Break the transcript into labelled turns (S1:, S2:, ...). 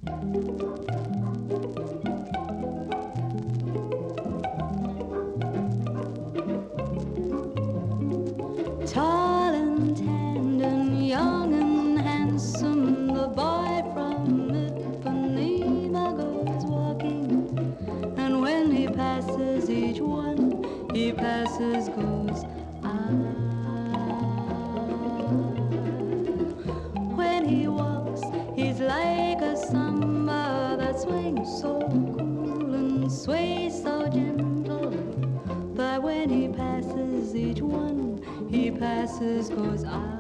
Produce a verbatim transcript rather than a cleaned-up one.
S1: Tall and tender, young and handsome, the boy from Ipanema goes walking, and when he passes each one, he passes goes I. When he walks, he's like a samba that swings so cool and sways so gentle, but when he passes each one, he passes goes I.